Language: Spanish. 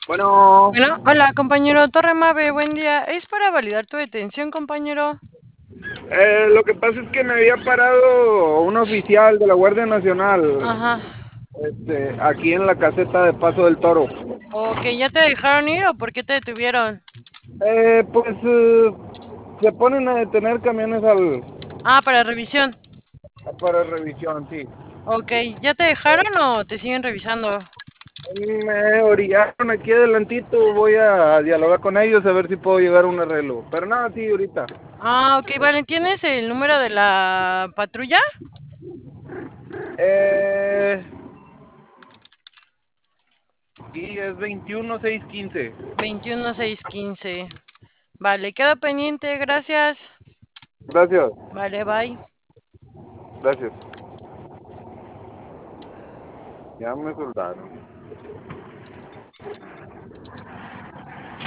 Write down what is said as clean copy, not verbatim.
Bueno, Bueno, hola compañero Torre Mave, buen día. Es para validar tu detención, compañero. lo que pasa es que me había parado un oficial de la Guardia Nacional, Ajá. aquí en la caseta de Paso del Toro. Ok, ¿ya te dejaron ir o por qué te detuvieron? Se ponen a detener camiones Ah, para revisión. para revisión, sí. Ok, ¿ya te dejaron o te siguen revisando? Me orillaron aquí adelantito, voy a dialogar con ellos a ver si puedo llegar a un arreglo. Pero nada, sí, ahorita. Ah, ok, vale. ¿Tienes el número de la patrulla? Eh, sí, es 21615. 21615. Vale, queda pendiente, gracias. Gracias, Vale, bye. gracias. Ya me soltaron.